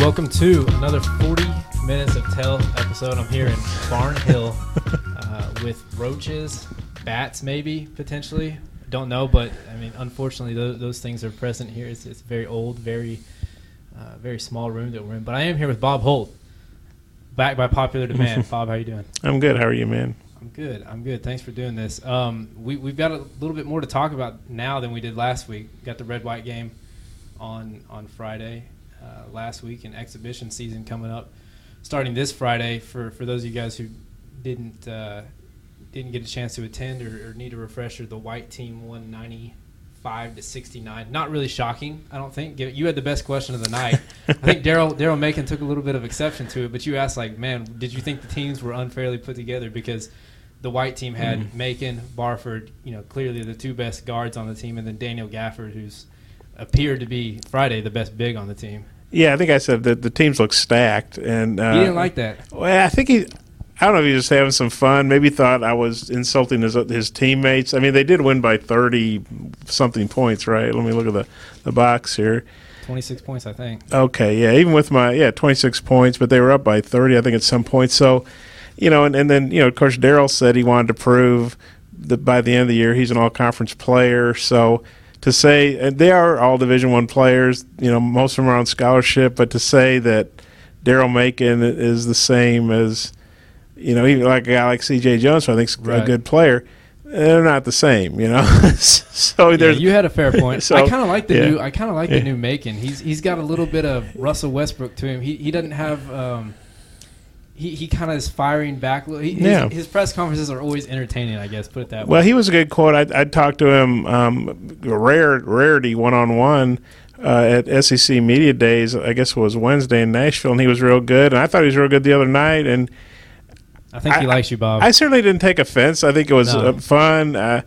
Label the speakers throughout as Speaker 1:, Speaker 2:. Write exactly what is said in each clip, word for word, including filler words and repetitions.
Speaker 1: welcome to another forty minutes of Tell episode. I'm here in Barn Hill uh, with roaches, bats maybe, potentially. Don't know, but, I mean, unfortunately, those, those things are present here. It's, it's a very old, very, uh, very small room that we're in. But I am here with Bob Holt, back by popular demand. Bob, how you doing?
Speaker 2: I'm good. How are you, man?
Speaker 1: I'm good. I'm good. Thanks for doing this. Um, we, we've got a little bit more to talk about now than we did last week. Got the red-white game on on Friday uh, last week, and exhibition season coming up, starting this Friday. For, for those of you guys who didn't uh, didn't get a chance to attend or, or need a refresher, the white team won ninety-five to sixty-nine. Not really shocking, I don't think. You had the best question of the night. I think Daryl Daryl Macon took a little bit of exception to it, but you asked, like, man, did you think the teams were unfairly put together? Because the white team had mm. Macon, Barford, you know, clearly the two best guards on the team, and then Daniel Gafford, who's appeared to be Friday the best big on the team.
Speaker 2: Yeah, I think I said that the teams look stacked, and uh,
Speaker 1: he didn't like that.
Speaker 2: Well, I think he. I don't know if he was just having some fun. Maybe thought I was insulting his his teammates. I mean, they did win by thirty something points, right? Let me look at the, the box here.
Speaker 1: twenty-six points, I think.
Speaker 2: Okay, yeah, even with my yeah twenty-six points, but they were up by thirty, I think, at some point. So, you know, and, and then you know, of course, Daryl said he wanted to prove that by the end of the year he's an all-conference player. So to say, and they are all Division One players, you know, most of them are on scholarship, but to say that Daryl Macon is the same as, you know, even like a guy like C J Jones, who I think is
Speaker 1: right.
Speaker 2: a good player, they're not the same, you know. so
Speaker 1: yeah, you had a fair point.
Speaker 2: so,
Speaker 1: I kind of like the
Speaker 2: yeah.
Speaker 1: new. I kind of like
Speaker 2: yeah.
Speaker 1: the new Macon. He's he's got a little bit of Russell Westbrook to him. He he doesn't have. Um, he he kind of is firing back. He, his,
Speaker 2: yeah.
Speaker 1: his press conferences are always entertaining, I guess. Put it that way.
Speaker 2: Well, he was a good quote. I I talked to him, um, rare rarity one on one. Uh, at S E C Media Days, I guess it was Wednesday in Nashville, and he was real good. And I thought he was real good the other night. And
Speaker 1: I think he I, likes you, Bob.
Speaker 2: I certainly didn't take offense. I think it was
Speaker 1: no.
Speaker 2: uh, fun. Uh,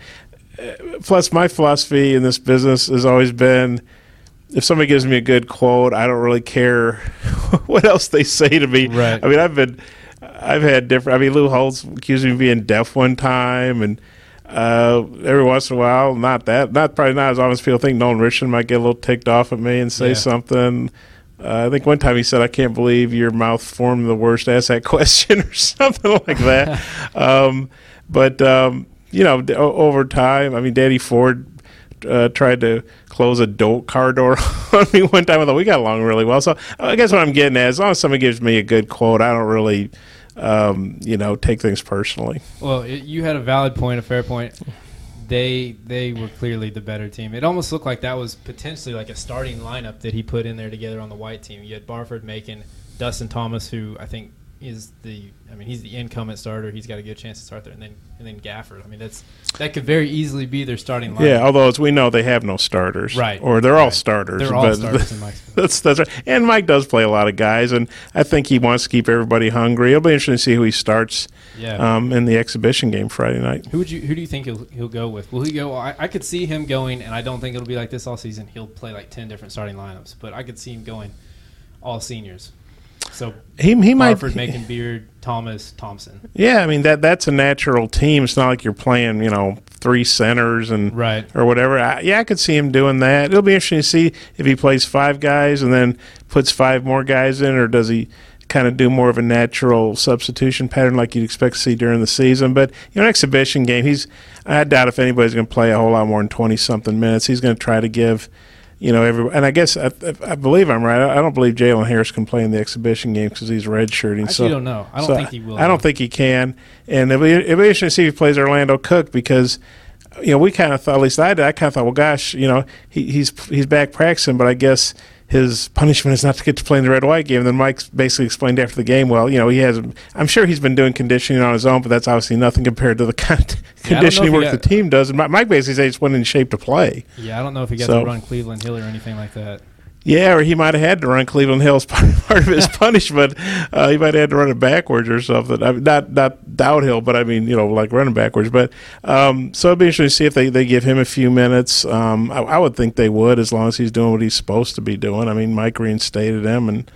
Speaker 2: plus, my philosophy in this business has always been, if somebody gives me a good quote, I don't really care what else they say to me.
Speaker 1: Right.
Speaker 2: I mean, I've been, I've had different. I mean, Lou Holtz accused me of being deaf one time, and uh, every once in a while, not that, not probably not as often as people think. Nolan Richardson might get a little ticked off at me and say
Speaker 1: yeah.
Speaker 2: something. Uh, I think one time he said, "I can't believe your mouth formed the worst ask that question," or something like that. um, but um, you know, over time, I mean, Daddy Ford uh, tried to close a do- car door on me one time. Although we got along really well, so I guess what I'm getting at, as long as somebody gives me a good quote, I don't really, um, you know, take things personally.
Speaker 1: Well, it, you had a valid point, a fair point. They they were clearly the better team. It almost looked like that was potentially like a starting lineup that he put in there together on the white team. You had Barford, Macon, Dustin Thomas, who I think is the I mean he's the incumbent starter. He's got a good chance to start there, and then and then Gafford. I mean that's that could very easily be their starting lineup.
Speaker 2: Yeah, although as we know they have no starters,
Speaker 1: right?
Speaker 2: Or they're
Speaker 1: right.
Speaker 2: all starters.
Speaker 1: They're all
Speaker 2: but
Speaker 1: starters in Mike's
Speaker 2: that's that's right. And Mike does play a lot of guys, and I think he wants to keep everybody hungry. It'll be interesting to see who he starts.
Speaker 1: Yeah.
Speaker 2: Um, in the exhibition game Friday night.
Speaker 1: Who would you? Who do you think he'll he'll go with? Will he go? I, I could see him going, and I don't think it'll be like this all season. He'll play like ten different starting lineups, but I could see him going all seniors. So
Speaker 2: he he might
Speaker 1: Barford, Macon, Beard, Thomas, Thompson.
Speaker 2: Yeah, I mean that that's a natural team. It's not like you're playing, you know, three centers and
Speaker 1: right.
Speaker 2: or whatever. I, yeah, I could see him doing that. It'll be interesting to see if he plays five guys and then puts five more guys in, or does he kind of do more of a natural substitution pattern like you'd expect to see during the season. But, you know, an exhibition game, he's I doubt if anybody's going to play a whole lot more than twenty-something minutes. He's going to try to give, you know, every and I guess I, I believe I'm right. I don't believe Jalen Harris can play in the exhibition game because he's redshirting.
Speaker 1: I
Speaker 2: so,
Speaker 1: don't know. I don't
Speaker 2: so
Speaker 1: think he will.
Speaker 2: I don't think he can. And it'll be, it'll be interesting to see if he plays Orlando Cook because, you know, we kind of thought, at least I did, I kind of thought, well, gosh, you know, he, he's he's back practicing, but I guess his punishment is not to get to play in the red-white game. And then Mike basically explained after the game, well, you know, he has – I'm sure he's been doing conditioning on his own, but that's obviously nothing compared to the kind of
Speaker 1: yeah,
Speaker 2: conditioning work
Speaker 1: got,
Speaker 2: the team does. And Mike basically said he just wasn't in shape to play.
Speaker 1: Yeah, I don't know if he got
Speaker 2: so,
Speaker 1: to run Cleveland Hill or anything like that.
Speaker 2: Yeah, or he might have had to run Cleveland Hill as part of his punishment. Uh, he might have had to run it backwards or something. I mean, not not downhill, but I mean, you know, like running backwards. But um, so it'd be interesting to see if they, they give him a few minutes. Um, I, I would think they would, as long as he's doing what he's supposed to be doing. I mean, Mike reinstated him, and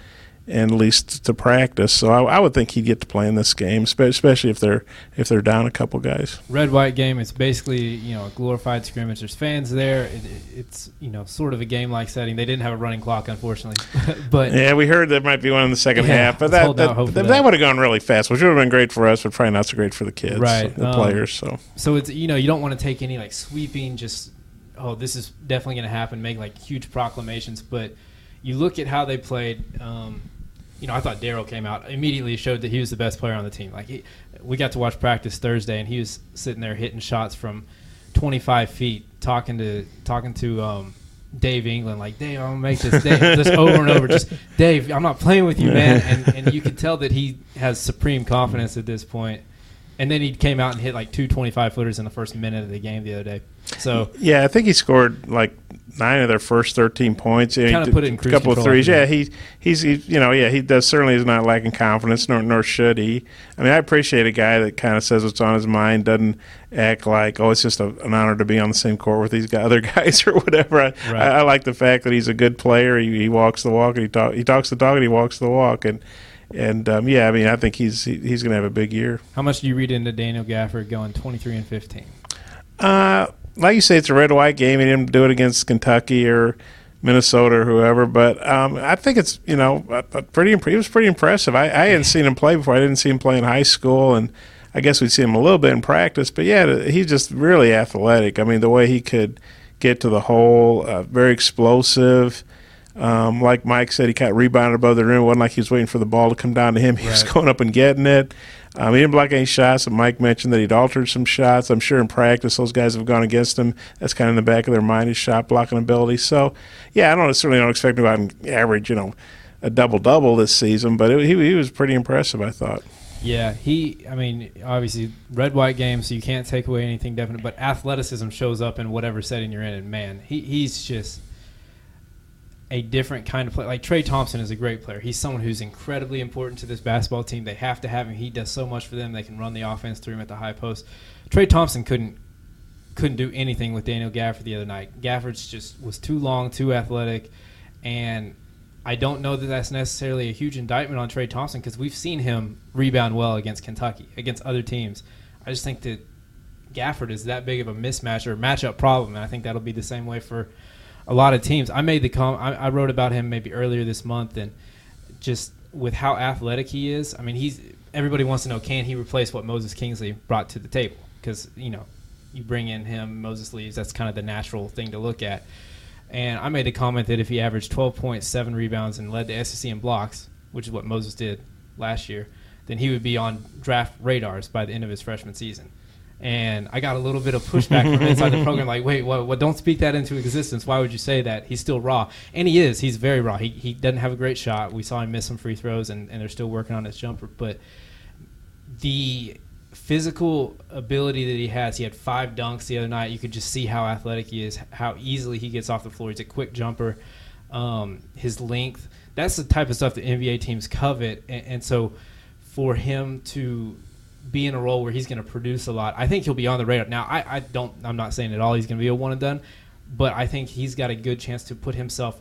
Speaker 2: and at least to practice. So I, I would think he'd get to play in this game, especially if they're if they're down a couple guys.
Speaker 1: Red white game. It's basically you know a glorified scrimmage. There's fans there. It, it's you know sort of a game like setting. They didn't have a running clock, unfortunately. But
Speaker 2: yeah, we heard there might be one in the second
Speaker 1: yeah,
Speaker 2: half, but that that, that,
Speaker 1: that.
Speaker 2: that would have gone really fast, which would have been great for us, but probably not so great for the kids,
Speaker 1: right?
Speaker 2: The um, players. So
Speaker 1: so it's you know you don't want to take any like sweeping just oh this is definitely going to happen, make like huge proclamations, but you look at how they played. Um, You know, I thought Darryl came out immediately, showed that he was the best player on the team. Like he, we got to watch practice Thursday, and he was sitting there hitting shots from twenty-five feet, talking to talking to um, Dave England, like Dave, I'm gonna make this, Dave, just over and over, just Dave, I'm not playing with you, man. And, and you could tell that he has supreme confidence at this point. And then he came out and hit like two twenty-five footers in the first minute of the game the other day. So
Speaker 2: yeah, I think he scored like nine of their first thirteen points. Yeah,
Speaker 1: kind of put it in cruise
Speaker 2: a couple of threes.
Speaker 1: Yeah,
Speaker 2: he he's he, you know yeah he does certainly is not lacking confidence, nor nor should he. I mean, I appreciate a guy that kind of says what's on his mind, doesn't act like oh it's just a, an honor to be on the same court with these guys, other guys or whatever. I,
Speaker 1: right.
Speaker 2: I, I like the fact that he's a good player. He, he walks the walk and he talk he talks the talk and he walks the walk and. And um, yeah, I mean, I think he's he, he's going to have a big year.
Speaker 1: How much do you read into Daniel Gafford going twenty-three and fifteen?
Speaker 2: Uh, like you say, it's a red-white game. He didn't do it against Kentucky or Minnesota or whoever, but um, I think it's you know pretty. Imp- he was pretty impressive. I, I hadn't seen him play before. I didn't see him play in high school, and I guess we'd see him a little bit in practice. But yeah, he's just really athletic. I mean, the way he could get to the hole, uh, very explosive. Um, like Mike said, he kind of rebounded above the rim. It wasn't like he was waiting for the ball to come down to him. He right. was going up and getting it. Um, he didn't block any shots. And Mike mentioned that he'd altered some shots. I'm sure in practice those guys have gone against him. That's kind of in the back of their mind, his shot blocking ability. So, yeah, I don't certainly don't expect him to go out and average, you know, a double-double this season. But it, he, he was pretty impressive, I thought.
Speaker 1: Yeah, he, I mean, obviously, red-white game, so you can't take away anything definite. But athleticism shows up in whatever setting you're in. And, man, he, he's just – a different kind of player. Like Trey Thompson is a great player. He's someone who's incredibly important to this basketball team. They have to have him. He does so much for them. They can run the offense through him at the high post. Trey Thompson couldn't couldn't do anything with Daniel Gafford the other night. Gafford's just was too long, too athletic, and I don't know that that's necessarily a huge indictment on Trey Thompson because we've seen him rebound well against Kentucky, against other teams. I just think that Gafford is that big of a mismatch or matchup problem, and I think that'll be the same way for a lot of teams. I made the com- I, I wrote about him maybe earlier this month, and just with how athletic he is, I mean, he's everybody wants to know, can he replace what Moses Kingsley brought to the table? Because, you know, you bring in him, Moses leaves, that's kind of the natural thing to look at. And I made the comment that if he averaged twelve point seven rebounds and led the S E C in blocks, which is what Moses did last year, then he would be on draft radars by the end of his freshman season. And I got a little bit of pushback from inside the program, like, wait, what, what? Don't speak that into existence. Why would you say that? He's still raw. And he is. He's very raw. He he doesn't have a great shot. We saw him miss some free throws, and, and they're still working on his jumper. But the physical ability that he has, he had five dunks the other night. You could just see how athletic he is, how easily he gets off the floor. He's a quick jumper. Um, his length. That's the type of stuff that N B A teams covet. And, and so for him to be in a role where he's going to produce a lot, I think he'll be on the radar. Now, I, I don't, I'm not saying at all he's going to be a one and done, but I think he's got a good chance to put himself.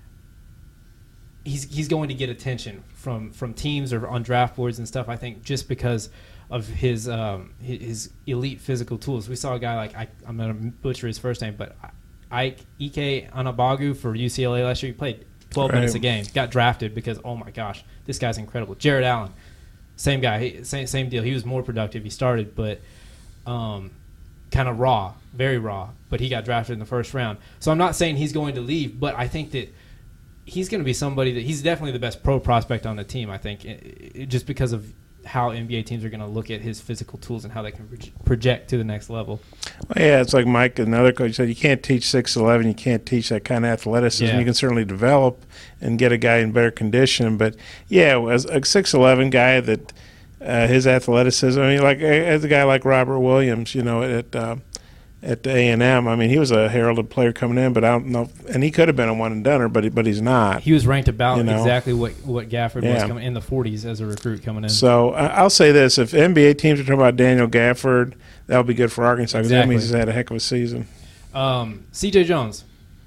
Speaker 1: He's he's going to get attention from, from teams or on draft boards and stuff. I think just because of his um, his elite physical tools. We saw a guy like I, I'm going to butcher his first name, but Ike Ike Anabagu for U C L A last year. He played twelve right. minutes a game. Got drafted because oh my gosh, this guy's incredible. Jared Allen. Same guy, he, same same deal. He was more productive. He started, but um, kind of raw, very raw. But he got drafted in the first round. So I'm not saying he's going to leave, but I think that he's going to be somebody that he's definitely the best pro prospect on the team. I think it, it, just because of how N B A teams are going to look at his physical tools and how they can project to the next level.
Speaker 2: Well, yeah, it's like Mike, another coach said, you can't teach six eleven, you can't teach that kind of athleticism. Yeah. You can certainly develop and get a guy in better condition. But, yeah, as a six eleven guy that uh, his athleticism, I mean, like as a guy like Robert Williams, you know, at uh, at A and M, I mean, he was a heralded player coming in, but I don't know, and he could have been a one-and-doner, but but he's not.
Speaker 1: He was ranked about you know? exactly what, what Gafford
Speaker 2: yeah.
Speaker 1: was coming in the forties as a recruit coming in.
Speaker 2: So I'll say this, if N B A teams are talking about Daniel Gafford, that would be good for Arkansas because
Speaker 1: exactly.
Speaker 2: that means he's had a heck of a season.
Speaker 1: Um, C J Jones,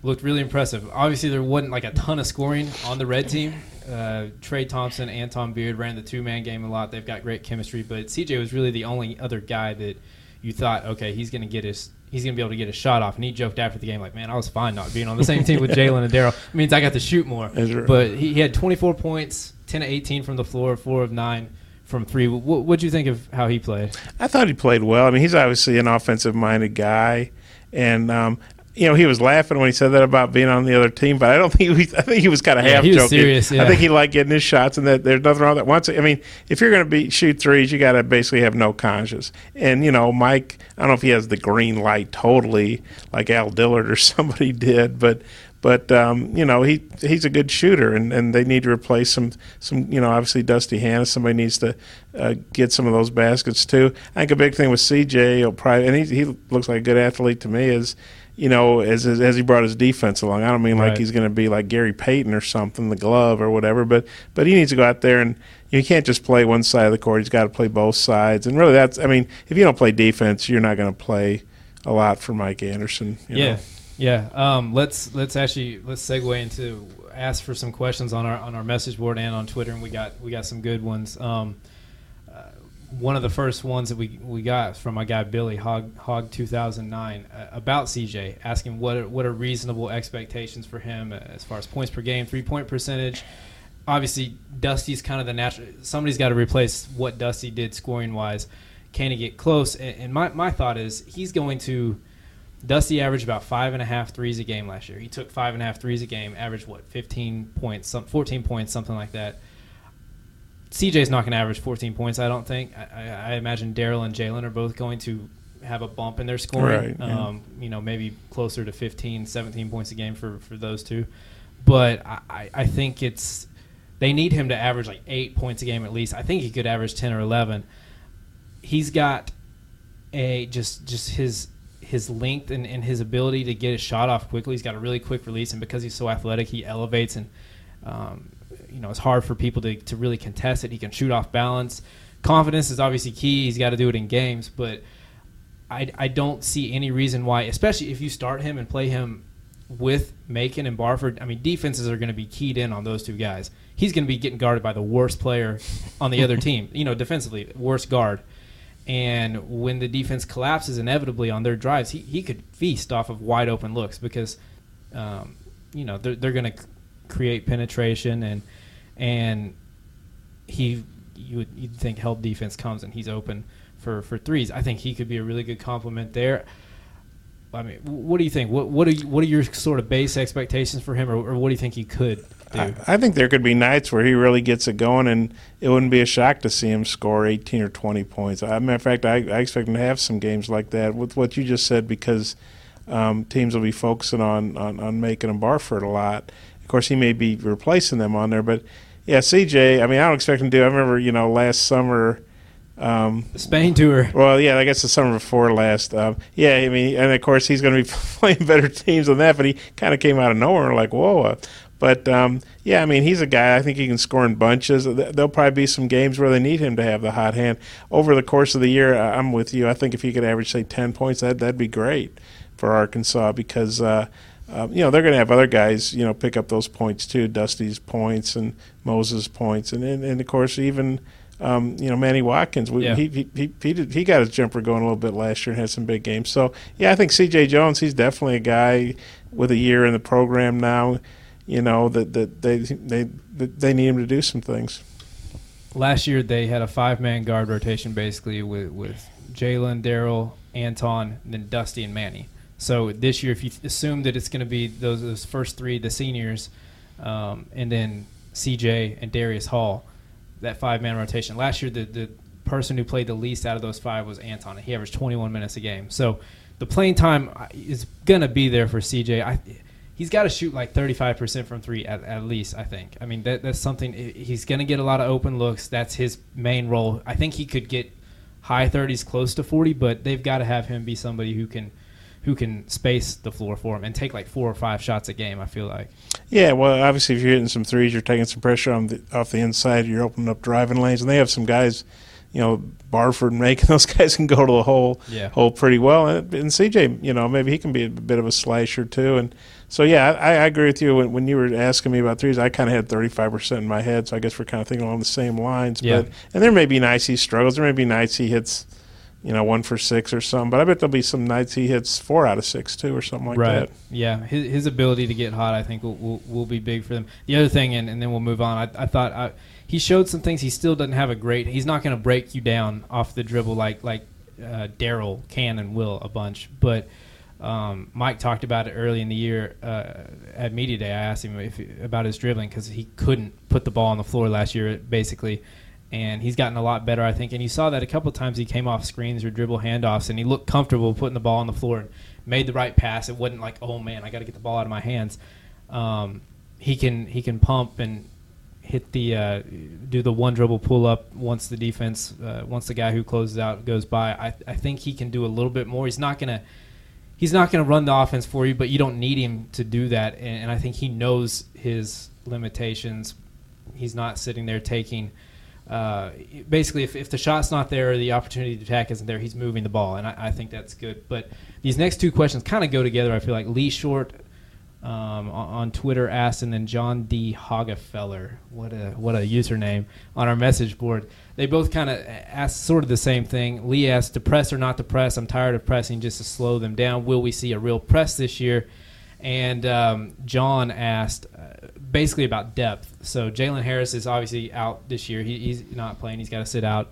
Speaker 1: looked really impressive. Obviously, there wasn't like a ton of scoring on the red team. Uh, Trey Thompson, Anton Beard ran the two-man game a lot. They've got great chemistry, but C J was really the only other guy that you thought, okay, he's going to get his he's going to be able to get a shot off. And he joked after the game like, man, I was fine not being on the same team with Jalen and Daryl. It means I got to shoot more.
Speaker 2: Right.
Speaker 1: But he, he had twenty-four points, ten of eighteen from the floor, four of nine from three. What what'd you think of how he played?
Speaker 2: I thought he played well. I mean, he's obviously an offensive-minded guy, and um, you know, he was laughing when he said that about being on the other team, but I don't think he, I think he was kind of
Speaker 1: yeah,
Speaker 2: half
Speaker 1: he was
Speaker 2: joking.
Speaker 1: Serious, yeah.
Speaker 2: I think he liked getting his shots, and that there's nothing wrong with that. Once, I mean, if you're going to be shoot threes, you got to basically have no conscience. And you know, Mike, I don't know if he has the green light totally like Al Dillard or somebody did, but but um, you know, he he's a good shooter, and, and they need to replace some some you know, obviously Dusty Hannah. Somebody needs to uh, get some of those baskets too. I think a big thing with C J, he'll probably, and he he looks like a good athlete to me, is, you know, as as he brought his defense along. I don't mean like
Speaker 1: right. he's
Speaker 2: going to be like Gary Payton or something, the glove or whatever, but but he needs to go out there, and you can't just play one side of the court. He's got to play both sides. And really, that's, I mean, if you don't play defense, you're not going to play a lot for Mike Anderson. You
Speaker 1: yeah,
Speaker 2: know?
Speaker 1: yeah. Um, let's let's actually let's segue into ask for some questions on our on our message board and on Twitter, and we got we got some good ones. Um, One of the first ones that we we got from my guy Billy Hog Hog two thousand nine uh, about C J, asking what are, what are reasonable expectations for him as far as points per game, three point percentage. Obviously, Dusty's kind of the natural. Somebody's got to replace what Dusty did scoring wise. Can he get close? And, and my my thought is he's going to. Dusty averaged about five and a half threes a game last year. He took five and a half threes a game, averaged what fifteen points, some fourteen points, something like that. C J's not going to average fourteen points, I don't think. I, I, I imagine Daryl and Jalen are both going to have a bump in their scoring.
Speaker 2: Right, yeah.
Speaker 1: um, you know, maybe closer to fifteen, seventeen points a game for, for those two. But I, I think it's they need him to average like eight points a game at least. I think he could average ten or eleven. He's got a just just his his length and, and his ability to get his shot off quickly. He's got a really quick release, and because he's so athletic, he elevates and um, you know, it's hard for people to, to really contest it. He can shoot off balance. Confidence is obviously key. He's got to do it in games, but I, I don't see any reason why, especially if you start him and play him with Macon and Barford. I mean, defenses are going to be keyed in on those two guys. He's going to be getting guarded by the worst player on the other team, you know, defensively, worst guard. And when the defense collapses inevitably on their drives, he, he could feast off of wide open looks because, um, you know, they're, they're going to create penetration and and he you would you'd think help defense comes and he's open for, for threes. I think he could be a really good complement there. I mean, what do you think? What what are you, what are your sort of base expectations for him, or, or what do you think he could do?
Speaker 2: I, I think there could be nights where he really gets it going, and it wouldn't be a shock to see him score eighteen or twenty points. As a matter of fact, I, I expect him to have some games like that with what you just said, because um, teams will be focusing on, on, on Macon and Barford a lot. Of course, he may be replacing them on there, but yeah, C J, I mean, I don't expect him to do. I remember, you know, last summer. Um,
Speaker 1: the Spain tour.
Speaker 2: Well, yeah, I guess the summer before last. Um, yeah, I mean, and of course he's going to be playing better teams than that, but he kind of came out of nowhere, like, whoa. Uh, but, um, yeah, I mean, he's a guy, I think he can score in bunches. There'll probably be some games where they need him to have the hot hand. Over the course of the year, I'm with you. I think if he could average, say, ten points, that, that'd be great for Arkansas because, uh, um, you know, they're going to have other guys, you know, pick up those points too, Dusty's points and Moses' points. And, and, and of course, even – Um, you know, Manny Watkins, we,
Speaker 1: yeah.
Speaker 2: he he he he, did, he got his jumper going a little bit last year and had some big games. So, yeah, I think C J Jones, he's definitely a guy with a year in the program now, you know, that, that they they they need him to do some things.
Speaker 1: Last year they had a five-man guard rotation basically with, with Jalen, Daryl, Anton, and then Dusty and Manny. So this year, if you assume that it's going to be those, those first three, the seniors, um, and then C J and Darius Hall, that five-man rotation. Last year, the, the person who played the least out of those five was Anton. He averaged twenty-one minutes a game. So the playing time is going to be there for C J. I, he's got to shoot like thirty-five percent from three at, at least, I think. I mean, that, that's something. He's going to get a lot of open looks. That's his main role. I think he could get high thirties, close to forty, but they've got to have him be somebody who can who can space the floor for him and take like four or five shots a game, I feel like.
Speaker 2: Yeah, well, obviously if you're hitting some threes, you're taking some pressure on the, off the inside, you're opening up driving lanes, and they have some guys, you know, Barford and Macon, those guys can go to the hole,
Speaker 1: yeah.
Speaker 2: hole pretty well. And, and C J, you know, maybe he can be a bit of a slasher too. And so, yeah, I, I agree with you. When, when you were asking me about threes, I kind of had thirty-five percent in my head, so I guess we're kind of thinking along the same lines.
Speaker 1: Yeah.
Speaker 2: But And there may be nights he struggles. There may be nights he hits, you know, one for six or something. But I bet there'll be some nights he hits four out of six too or something like
Speaker 1: right.
Speaker 2: that.
Speaker 1: Yeah, his, his ability to get hot, I think, will, will, will be big for them. The other thing, and, and then we'll move on, I, I thought I, he showed some things. He still doesn't have a great – he's not going to break you down off the dribble like, like uh, Daryl can and will a bunch. But um, Mike talked about it early in the year uh, at Media Day. I asked him if, about his dribbling because he couldn't put the ball on the floor last year, basically. And he's gotten a lot better, I think. And you saw that a couple of times he came off screens or dribble handoffs, and he looked comfortable putting the ball on the floor and made the right pass. It wasn't like, oh, man, I got to get the ball out of my hands. Um, he can he can pump and hit the uh, do the one dribble pull up once the defense uh, once the guy who closes out goes by. I I think he can do a little bit more. He's not gonna he's not gonna run the offense for you, but you don't need him to do that. And, and I think he knows his limitations. He's not sitting there taking. Uh, basically, if, if the shot's not there or the opportunity to attack isn't there, he's moving the ball, and I, I think that's good. But these next two questions kind of go together, I feel like. Lee Short um, on, on Twitter asked, and then John D. Hoggefeller, what a what a username, on our message board. They both kind of asked sort of the same thing. Lee asked, to press or not to press? I'm tired of pressing just to slow them down. Will we see a real press this year? And um, John asked uh, basically about depth. So Jalen Harris is obviously out this year. He, he's not playing. He's got to sit out.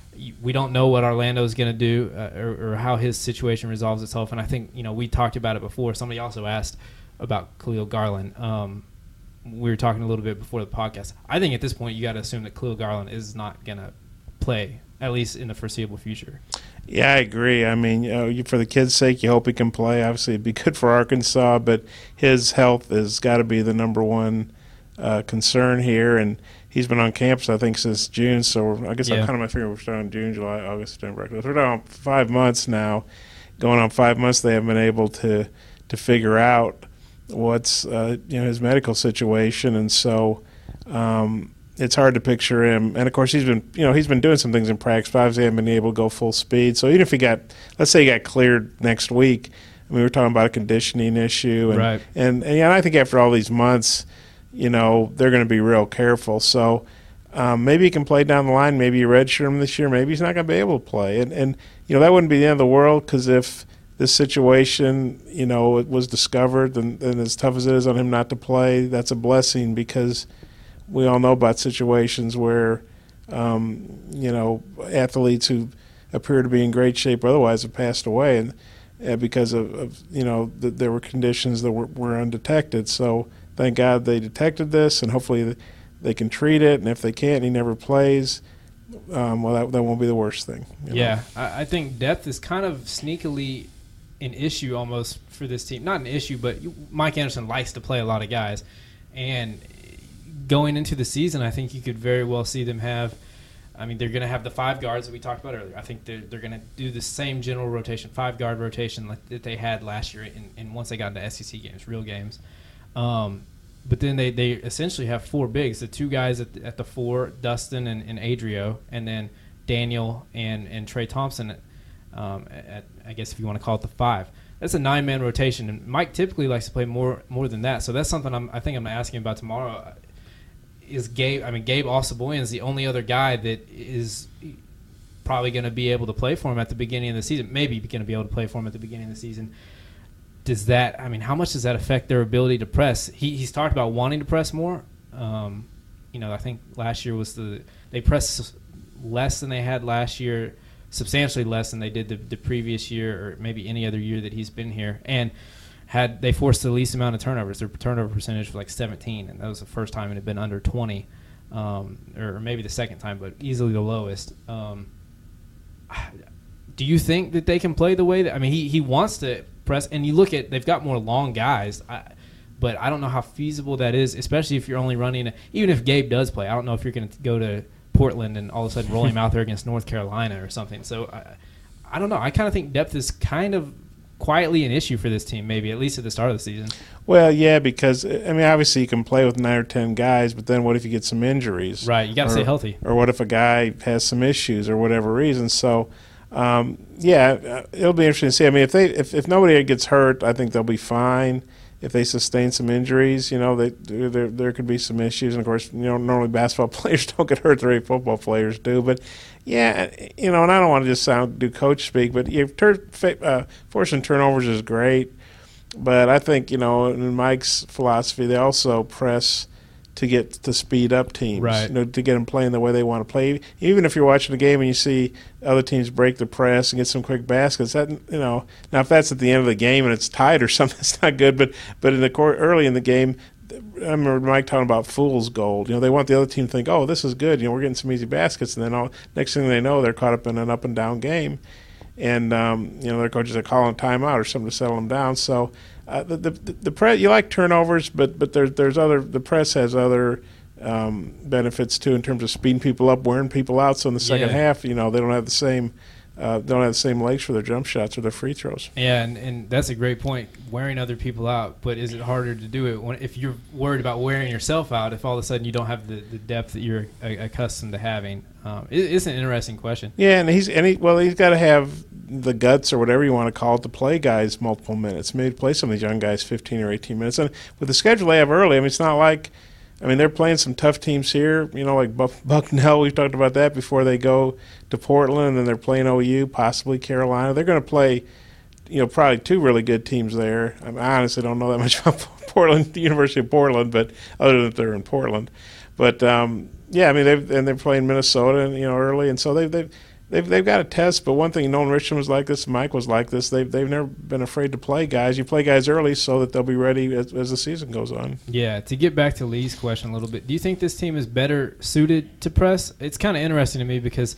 Speaker 1: We don't know what Orlando is going to do uh, or, or how his situation resolves itself. And I think, you know, we talked about it before. Somebody also asked about Khalil Garland. Um, we were talking a little bit before the podcast. I think at this point you got to assume that Khalil Garland is not going to play, at least in the foreseeable future.
Speaker 2: Yeah, I agree. I mean, you know, you, for the kid's sake, you hope he can play. Obviously, it'd be good for Arkansas, but his health has got to be the number one uh, concern here. And he's been on campus, I think, since June. So I guess
Speaker 1: yeah.
Speaker 2: I'm kind of my figure we're starting June, July, August, September. We're down five months now. Going on five months, they haven't been able to to figure out what's uh, you know his medical situation, and so. Um, It's hard to picture him, and of course he's been, you know, he's been doing some things in practice. But obviously, haven't been able to go full speed. So even if he got, let's say, he got cleared next week, I mean, we were talking about a conditioning issue, and
Speaker 1: right.
Speaker 2: and, and yeah, I think after all these months, you know, they're going to be real careful. So um, maybe he can play down the line. Maybe you redshirt him this year. Maybe he's not going to be able to play, and and you know that wouldn't be the end of the world because if this situation, you know, it was discovered, then, then as tough as it is on him not to play, that's a blessing because. We all know about situations where, um, you know, athletes who appear to be in great shape or otherwise have passed away, and uh, because of, of you know th- there were conditions that were, were undetected. So thank God they detected this, and hopefully they can treat it. And if they can't, and he never plays. Um, well, that that won't be the worst thing. You
Speaker 1: yeah,
Speaker 2: know?
Speaker 1: I, I think depth is kind of sneakily an issue almost for this team. Not an issue, but Mike Anderson likes to play a lot of guys, and. Going into the season, I think you could very well see them have – I mean, they're going to have the five guards that we talked about earlier. I think they're, they're going to do the same general rotation, five-guard rotation like that they had last year in, in once they got into S E C games, real games. Um, but then they, they essentially have four bigs, the two guys at the, at the four, Dustin and, and Adrio, and then Daniel and, and Trey Thompson, um, at, I guess if you want to call it the five. That's a nine-man rotation, and Mike typically likes to play more more than that. So that's something I'm, I think I'm asking about tomorrow. Is Gabe? I mean, Gabe Osabuoyen is the only other guy that is probably going to be able to play for him at the beginning of the season. Maybe going to be able to play for him at the beginning of the season. Does that? I mean, how much does that affect their ability to press? He, he's talked about wanting to press more. Um, you know, I think last year was the they pressed less than they had last year, substantially less than they did the, the previous year or maybe any other year that he's been here, and. Had they forced the least amount of turnovers. Their turnover percentage was like seventeen, and that was the first time it had been under twenty, um, or maybe the second time, but easily the lowest. Um, do you think that they can play the way that – I mean, he, he wants to press, and you look at – they've got more long guys, I, but I don't know how feasible that is, especially if you're only running – even if Gabe does play, I don't know if you're going to go to Portland and all of a sudden roll him out there against North Carolina or something. So I, I don't know. I kind of think depth is kind of – quietly an issue for this team, maybe at least at the start of the season.
Speaker 2: Well, yeah, because I mean, obviously you can play with nine or ten guys, but then what if you get some injuries?
Speaker 1: Right, you got to stay healthy.
Speaker 2: Or what if a guy has some issues or whatever reason? So, um, yeah, it'll be interesting to see. I mean, if they if, if nobody gets hurt, I think they'll be fine. If they sustain some injuries, you know, they, there there could be some issues. And of course, you know, normally basketball players don't get hurt the way football players do. But yeah, you know, and I don't want to just sound do coach speak, but you tur- uh, forcing turnovers is great. But I think, you know, in Mike's philosophy, they also press to get to speed up teams,
Speaker 1: right.
Speaker 2: you know, to get them playing the way they want to play. Even if you're watching a game and you see other teams break the press and get some quick baskets, that, you know, now if that's at the end of the game and it's tied or something, it's not good. But but in the court, early in the game, I remember Mike talking about fool's gold. You know, they want the other team to think, oh, this is good. You know, we're getting some easy baskets, and then all next thing they know, they're caught up in an up and down game. And, um, you know, their coaches are calling timeout or something to settle them down. So uh, the the, the press, you like turnovers, but but there's there's other the press has other um, benefits too in terms of speeding people up, wearing people out. So in the second
Speaker 1: yeah.
Speaker 2: half, you know, they don't have the same uh, don't have the same legs for their jump shots or their free throws.
Speaker 1: Yeah, and, and that's a great point, wearing other people out. But is it harder to do it when if you're worried about wearing yourself out? If all of a sudden you don't have the, the depth that you're a, accustomed to having, um, it, it's an interesting question.
Speaker 2: Yeah, and he's and he, well, he's got to have the guts or whatever you want to call it to play guys multiple minutes. Maybe play some of these young guys fifteen or eighteen minutes. And with the schedule they have early, I mean, it's not like, I mean, they're playing some tough teams here, you know, like Buck, Bucknell. We've talked about that before they go to Portland, and then they're playing O U, possibly Carolina. They're going to play, you know, probably two really good teams there. I, mean, I honestly don't know that much about Portland, the University of Portland, but other than that they're in Portland. But, um, yeah, I mean, they've, and they're playing Minnesota, and, you know, early, and so they've, they've, They've they've got a test, but one thing, Nolan Richardson was like this, Mike was like this. They've they've never been afraid to play guys. You play guys early so that they'll be ready as, as the season goes on.
Speaker 1: Yeah. To get back to Lee's question a little bit, do you think this team is better suited to press? It's kind of interesting to me because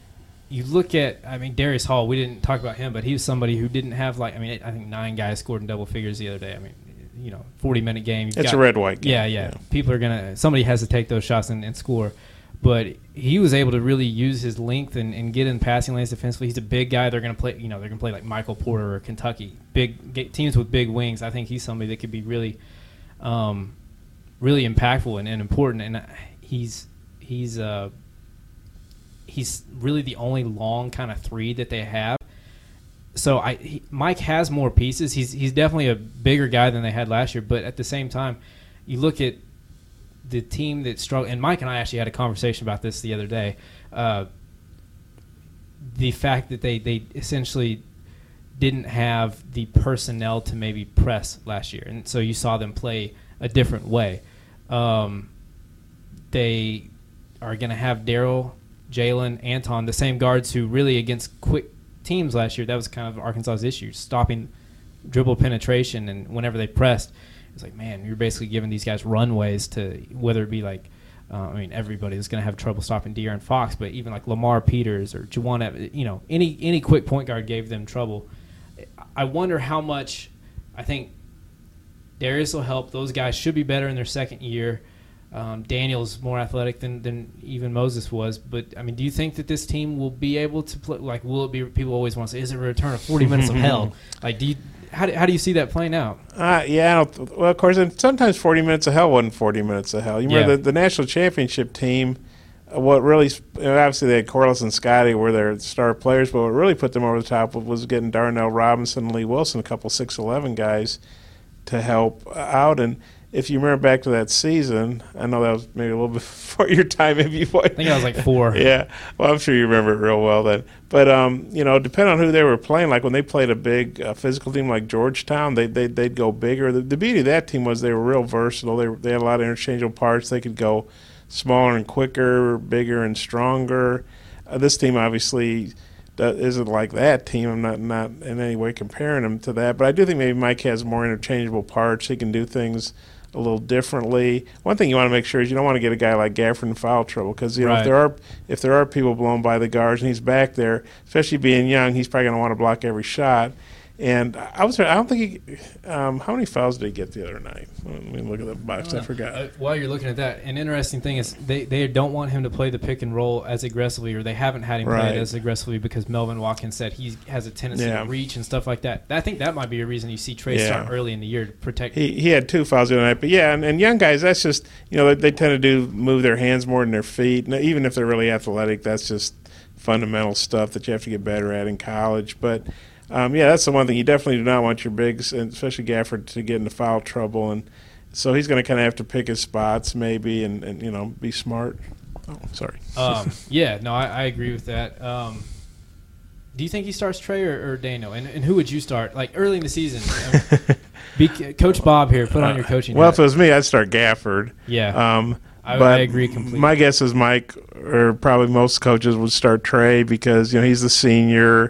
Speaker 1: you look at, I mean, Darius Hall. We didn't talk about him, but he was somebody who didn't have like, I mean, I think nine guys scored in double figures the other day. I mean, you know, forty minute game. You've
Speaker 2: it's
Speaker 1: got,
Speaker 2: a red white game.
Speaker 1: Yeah, yeah. yeah. People are gonna. Somebody has to take those shots and, and score. But he was able to really use his length and, and get in passing lanes defensively. He's a big guy. They're going to play, you know, they're going to play like Michael Porter or Kentucky, big get teams with big wings. I think he's somebody that could be really, um, really impactful and, and important. And he's he's uh, he's really the only long kind of three that they have. So I he, Mike has more pieces. He's he's definitely a bigger guy than they had last year. But at the same time, you look at the team that struggled, and Mike and I actually had a conversation about this the other day, uh, the fact that they, they essentially didn't have the personnel to maybe press last year. And so you saw them play a different way. Um, they are going to have Daryl, Jalen, Anton, the same guards who really against quick teams last year, that was kind of Arkansas's issue, stopping dribble penetration, and whenever they pressed, it's like, man, you're basically giving these guys runways to, whether it be like, uh, I mean, everybody is going to have trouble stopping De'Aaron Fox, but even like Lamar Peters or Juwan, you know, any any quick point guard gave them trouble. I wonder how much, I think Darius will help. Those guys should be better in their second year. Um, Daniel's more athletic than, than even Moses was. But, I mean, do you think that this team will be able to play? Like, will it be, people always want to say, is it a return of forty minutes of hell? Like, do you, how do, how do you see that playing out?
Speaker 2: Uh, yeah, I don't, well, of course, and sometimes forty minutes of hell wasn't forty minutes of hell. You remember
Speaker 1: Yeah.
Speaker 2: the, the national championship team, uh, what really, obviously they had Corliss and Scotty were their star players, but what really put them over the top was getting Darnell Robinson and Lee Wilson, a couple six eleven guys, to help out. And if you remember back to that season, I know that was maybe a little bit before your time. Maybe you
Speaker 1: I think I was like four.
Speaker 2: Yeah, well, I'm sure you remember it real well then. But um, you know, depending on who they were playing, like when they played a big uh, physical team like Georgetown, they they they'd go bigger. The, the beauty of that team was they were real versatile. They they had a lot of interchangeable parts. They could go smaller and quicker, bigger and stronger. Uh, this team obviously that isn't like that team. I'm not not in any way comparing them to that, but I do think maybe Mike has more interchangeable parts. He can do things a little differently. One thing you want to make sure is you don't want to get a guy like Gafford in foul trouble, because you know
Speaker 1: Right.
Speaker 2: if there are if there are people blown by the guards and he's back there, especially being young, he's probably going to want to block every shot. And I was I don't think he um, how many fouls did he get the other night? Let me look at the box. I, I forgot.
Speaker 1: Uh, while you're looking at that, an interesting thing is they, they don't want him to play the pick and roll as aggressively, or they haven't had him
Speaker 2: right.
Speaker 1: play it as aggressively because Melvin Watkins said he has a tendency yeah. to reach and stuff like that. I think that might be a reason you see Trey yeah. start early in the year to protect.
Speaker 2: He he had two fouls the other night, but yeah, and, and young guys, that's just you know they, they tend to do move their hands more than their feet, and even if they're really athletic, that's just fundamental stuff that you have to get better at in college, but. Um, yeah, that's the one thing. You definitely do not want your bigs, and especially Gafford, to get into foul trouble. And so he's going to kind of have to pick his spots maybe and, and you know, be smart. Oh, sorry.
Speaker 1: Um, yeah, no, I, I agree with that. Um, do you think he starts Trey or, or Daniel? And, and who would you start? Like early in the season, um, be, Coach Bob here, put on your coaching
Speaker 2: Well,
Speaker 1: hat.
Speaker 2: if it was me, I'd start Gafford.
Speaker 1: Yeah.
Speaker 2: Um,
Speaker 1: I,
Speaker 2: but
Speaker 1: I agree completely.
Speaker 2: My guess is Mike, or probably most coaches, would start Trey because, you know, he's the senior.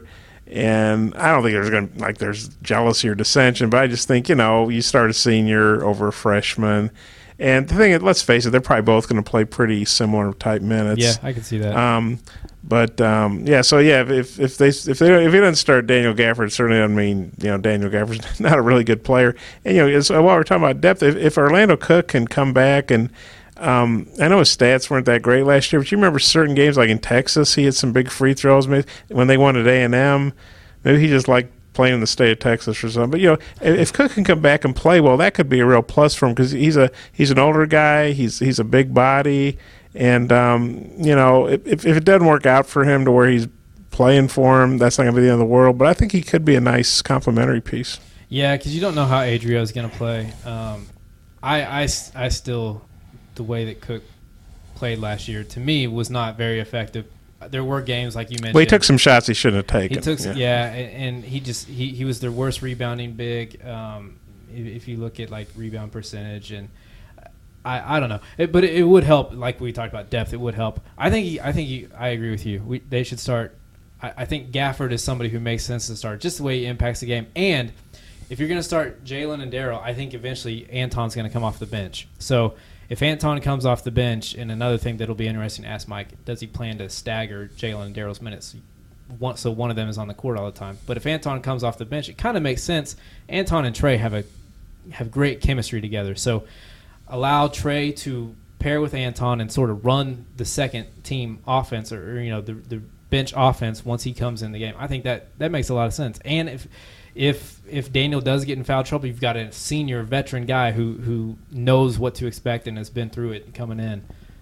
Speaker 2: And I don't think there's going to like there's jealousy or dissension, but I just think you know you start a senior over a freshman, and the thing is, let's face it, they're probably both going to play pretty similar type minutes.
Speaker 1: Yeah, I can see that.
Speaker 2: Um, but um, yeah, so yeah, if if they if they if he doesn't start Daniel Gafford, it certainly doesn't mean you know Daniel Gafford's not a really good player. And you know, it's, while we're talking about depth, if, if Orlando Cook can come back and Um, I know his stats weren't that great last year, but you remember certain games like in Texas, he had some big free throws. Maybe when they won at A and M, maybe he just liked playing in the state of Texas or something. But you know, if, if Cook can come back and play well, that could be a real plus for him because he's a he's an older guy. He's he's a big body, and um, you know, if if it doesn't work out for him to where he's playing for him, that's not going to be the end of the world. But I think he could be a nice complementary piece.
Speaker 1: Yeah, because you don't know how Adrio is going to play. Um, I, I I still. The way that Cook played last year, to me, was not very effective. There were games, like you mentioned.
Speaker 2: Well, he took some shots he shouldn't have taken.
Speaker 1: He took, some,
Speaker 2: yeah.
Speaker 1: yeah, and he just he, he was their worst rebounding big. Um, if, if you look at like rebound percentage, and I, I don't know, it, but it, it would help. Like we talked about depth, it would help. I think he, I think he, I agree with you. We, they should start. I, I think Gafford is somebody who makes sense to start, just the way he impacts the game. And if you're going to start Jalen and Darryl, I think eventually Anton's going to come off the bench. So. If Anton comes off the bench, and another thing that'll be interesting to ask Mike, does he plan to stagger Jalen and Darryl's minutes so one of them is on the court all the time? But if Anton comes off the bench, it kind of makes sense. Anton and Trey have a have great chemistry together. So allow Trey to pair with Anton and sort of run the second team offense or, or you know the the bench offense once he comes in the game. I think that, that makes a lot of sense. And if If if Daniel does get in foul trouble, you've got a senior veteran guy who, who knows what to expect and has been through it coming in.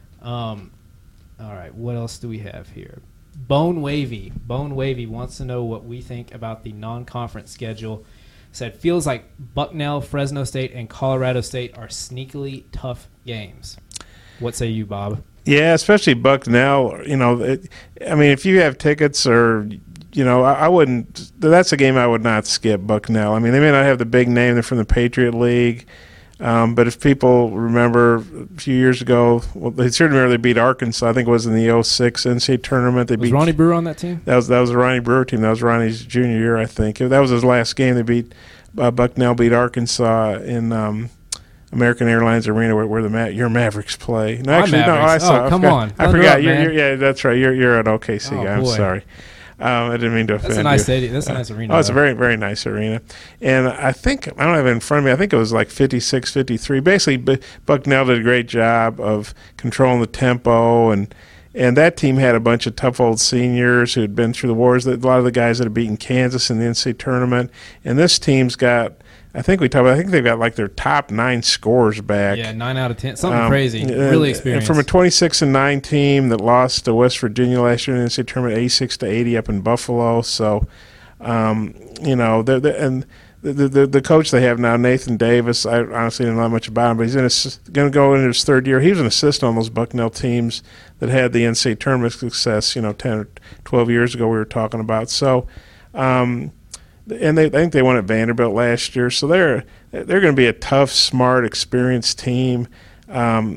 Speaker 1: Um, all right, what else do we have here? Bone Wavy. Bone Wavy wants to know what we think about the non-conference schedule. Said, feels like Bucknell, Fresno State, and Colorado State are sneakily tough games. What say you, Bob?
Speaker 2: Yeah, especially Bucknell. You know, it, I mean, if you have tickets or – You know, I, I wouldn't – that's a game I would not skip, Bucknell. I mean, they may not have the big name. They're from the Patriot League. Um, but if people remember a few years ago, well, they certainly remember they beat Arkansas. I think it was in the oh six N C A A tournament. They
Speaker 1: was
Speaker 2: beat,
Speaker 1: Ronnie Brewer on that team?
Speaker 2: That was that was the Ronnie Brewer team. That was Ronnie's junior year, I think. That was his last game. They beat uh, – Bucknell beat Arkansas in um, American Airlines Arena where, where the Ma- your Mavericks play. No, actually, no, I saw.
Speaker 1: Oh, come
Speaker 2: I forgot,
Speaker 1: on.
Speaker 2: I forgot.
Speaker 1: Up,
Speaker 2: you're, you're, yeah, that's right. You're, you're an O K C
Speaker 1: oh,
Speaker 2: guy. I'm
Speaker 1: boy.
Speaker 2: sorry. Um, I didn't mean to offend you.
Speaker 1: That's a nice stadium. That's a nice arena.
Speaker 2: Oh, it's
Speaker 1: though.
Speaker 2: a very, very nice arena. And I think, I don't have it in front of me, I think it was like fifty-six fifty-three. Basically, B- Bucknell did a great job of controlling the tempo, and and that team had a bunch of tough old seniors who had been through the wars, a lot of the guys that had beaten Kansas in the N C A A tournament. And this team's got, I think we talked about, I think they've got like their top nine scorers back.
Speaker 1: Yeah, nine out of ten. Something
Speaker 2: um,
Speaker 1: crazy.
Speaker 2: And,
Speaker 1: really experienced.
Speaker 2: And from a twenty-six and nine team that lost to West Virginia last year in the N C A A tournament, eighty-six to eighty up in Buffalo. So, um, you know, they're, they're, and the, the the coach they have now, Nathan Davis, I honestly don't know much about him, but he's in going to go into his third year. He was an assistant on those Bucknell teams that had the N C A A tournament success, you know, ten or twelve years ago we were talking about. So, um, and they I think they won at Vanderbilt last year, so they're they're going to be a tough, smart, experienced team. Um,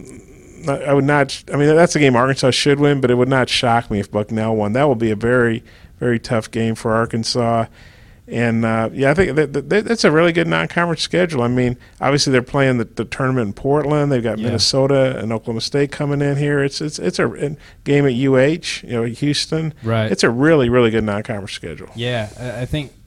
Speaker 2: I would not. I mean, that's a game Arkansas should win, but it would not shock me if Bucknell won. That will be a very, very tough game for Arkansas. And uh, yeah, I think that, that, that's a really good non-conference schedule. I mean, obviously they're playing the, the tournament in Portland. They've got yeah. Minnesota and Oklahoma State coming in here. It's it's it's a, a game at U H, you know, Houston.
Speaker 1: Right.
Speaker 2: It's a really, really good non-conference schedule.
Speaker 1: Yeah, I think.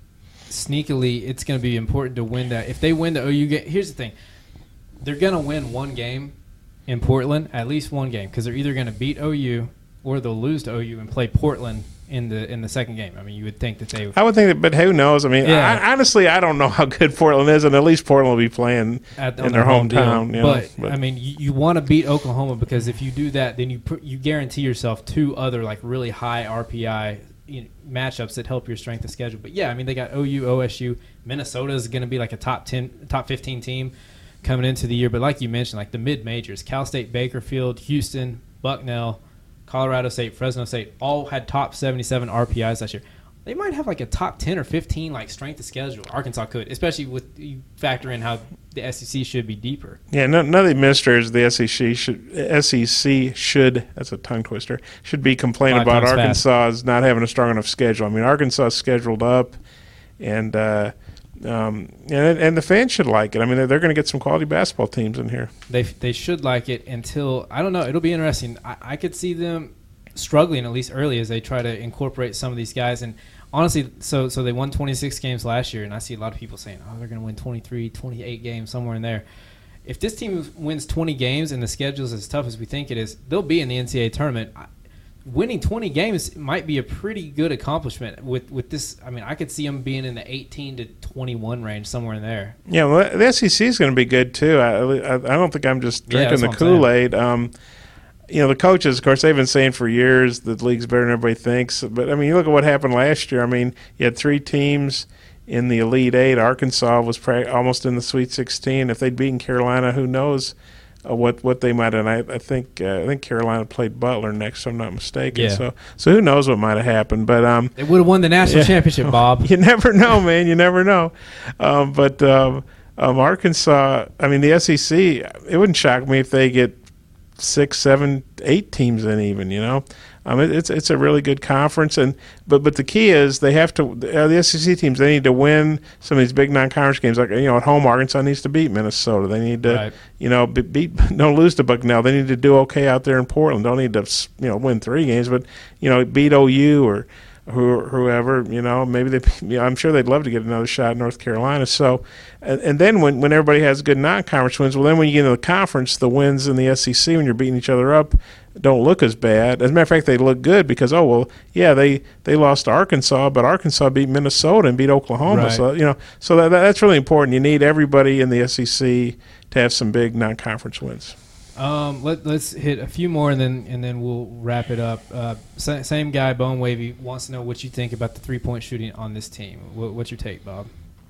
Speaker 1: sneakily it's going to be important to win that. If they win the O U game, here's the thing: they're going to win one game in Portland, at least one game, because they're either going to beat O U or they'll lose to O U and play Portland in the in the second game. I mean, you would think that they.
Speaker 2: I would think that, but who knows? I mean,
Speaker 1: Yeah.
Speaker 2: I, honestly, I don't know how good Portland is, and at least Portland will be playing
Speaker 1: At,
Speaker 2: in
Speaker 1: on
Speaker 2: their
Speaker 1: home
Speaker 2: hometown.
Speaker 1: deal.
Speaker 2: You know,
Speaker 1: but,
Speaker 2: but
Speaker 1: I mean, you, you want to beat Oklahoma because if you do that, then you put, you guarantee yourself two other like really high R P I you know, matchups that help your strength of schedule. But yeah, I mean, they got O U, O S U, Minnesota is going to be like a top ten, top fifteen team coming into the year. But like you mentioned, like the mid majors, Cal State, Bakersfield, Houston, Bucknell, Colorado State, Fresno State, all had top seventy-seven R P Is last year. They might have like a top ten or fifteen like strength of schedule. Arkansas could, especially with you factor in how the S E C should be deeper.
Speaker 2: Yeah, no, none of the administrators of the S E C should S E C should that's a tongue twister should be complaining
Speaker 1: Five
Speaker 2: about
Speaker 1: times
Speaker 2: Arkansas's not having a strong enough schedule. I mean, Arkansas is scheduled up, and uh, um, and and the fans should like it. I mean, they're, they're going to get some quality basketball teams in here.
Speaker 1: They they should like it until I don't know. It'll be interesting. I, I could see them struggling at least early as they try to incorporate some of these guys. And honestly, so so they won twenty-six games last year, and I see a lot of people saying, oh, they're going to win twenty-three, twenty-eight games, somewhere in there. If this team wins twenty games and the schedule is as tough as we think it is, they'll be in the N C double A tournament. Winning twenty games might be a pretty good accomplishment with, with this. I mean, I could see them being in the eighteen to twenty-one range, somewhere in there.
Speaker 2: Yeah, well, the S E C is going to be good, too. I, I, I don't think I'm just
Speaker 1: Yeah,
Speaker 2: drinking
Speaker 1: that's
Speaker 2: the
Speaker 1: what I'm
Speaker 2: Kool-Aid. Um, you know, the coaches, of course, they've been saying for years the league's better than everybody thinks. But, I mean, you look at what happened last year. I mean, you had three teams in the Elite Eight. Arkansas was pra- almost in the Sweet sixteen. If they'd beaten Carolina, who knows uh, what, what they might have. And I, I think uh, I think Carolina played Butler next, if I'm not mistaken.
Speaker 1: Yeah.
Speaker 2: So so who knows what might have happened. But um,
Speaker 1: They would have won the national
Speaker 2: Yeah.
Speaker 1: championship, Bob.
Speaker 2: you never know, man. You never know. Um, but um, um, Arkansas, I mean, the S E C, it wouldn't shock me if they get six, seven, eight teams in even, you know. Um, it, it's it's a really good conference. and But but the key is they have to, uh, the S E C teams, they need to win some of these big non-conference games. Like, you know, at home, Arkansas needs to beat Minnesota. They need to,
Speaker 1: Right.
Speaker 2: you know, be- beat, don't lose to Bucknell. They need to do okay out there in Portland. Don't need to, you know, win three games, but, you know, beat O U or who- whoever, you know, maybe they, you know, I'm sure they'd love to get another shot in North Carolina. So, and, and then when, when everybody has good non-conference wins, well, then when you get into the conference, the wins in the S E C when you're beating each other up don't look as bad. As a matter of fact, they look good because, oh, well, yeah, they, they lost to Arkansas, but Arkansas beat Minnesota and beat Oklahoma.
Speaker 1: Right.
Speaker 2: So, you know, so that, that's really important. You need everybody in the S E C to have some big non-conference wins.
Speaker 1: Um, let, let's hit a few more and then and then we'll wrap it up. Uh, sa- same guy, Bone Wavy, wants to know what you think about the three-point shooting on this team. What, what's your take, Bob?